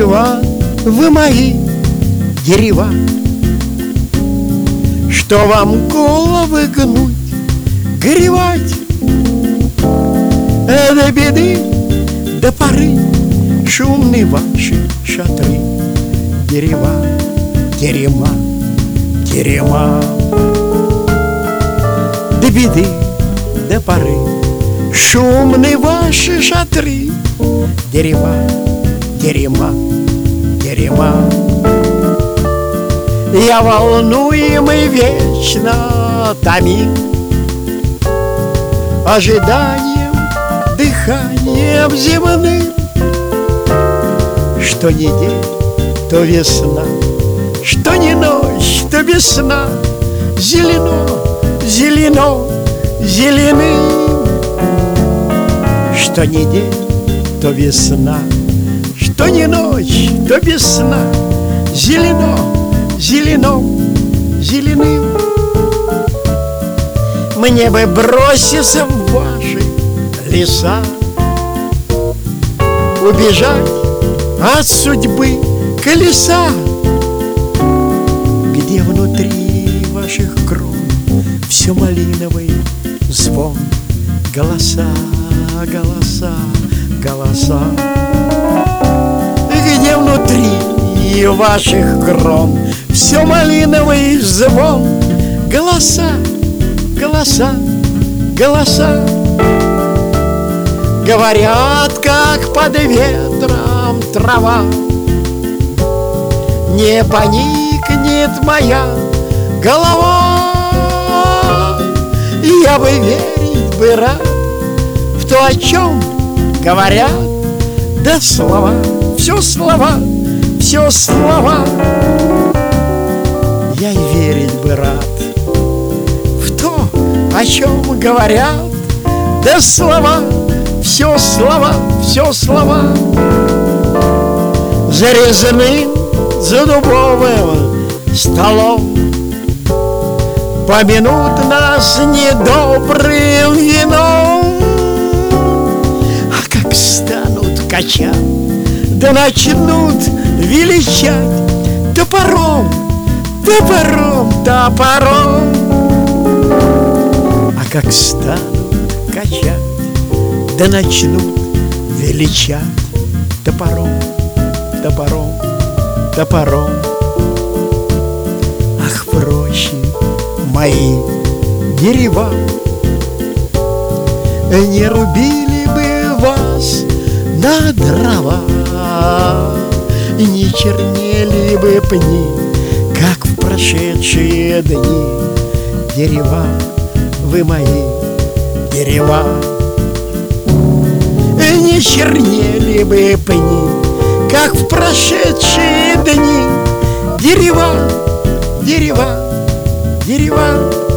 Дерева, вы мои дерева, что вам головы гнуть, горевать, до беды, до поры шумны ваши шатры. Дерева, терема, терема, до беды, до поры шумны ваши шатры. Дерева, терема, терема. Я волнуемый вечно томим ожиданием, дыханием земным. Что не день, то весна, что не ночь, то без сна. Зелено, зелено, зеленым. Что не день, то весна, что не ночь, то без сна. Зелено, зелено, зеленым. Мне бы броситься в ваши леса, убежать от судьбы колеса, где внутри ваших крон все малиновый звон. Голоса, голоса, голоса, где внутри ваших крон все малиновый звон. Голоса, голоса, голоса, говорят, как под ветром трава. Не поникнет моя голова. Я бы верить бы рад в то, о чем говорят. Да слова, все слова, все слова. Я и верить бы рад в то, о чем говорят. Да слова, все слова, все слова. За резным, за дубовым столом помянут нас недобрым вином. А как станут качать, да начнут величать топором, топором, топором. А как станут качать, да начнут величать топором, топором, топором. Ах, проще мои дерева, не рубили бы вас на дрова, не чернели бы пни, как в прошедшие дни. Дерева, вы мои дерева, не чернели бы пни, как в прошедшие дни. Дерева, дерева, дерева.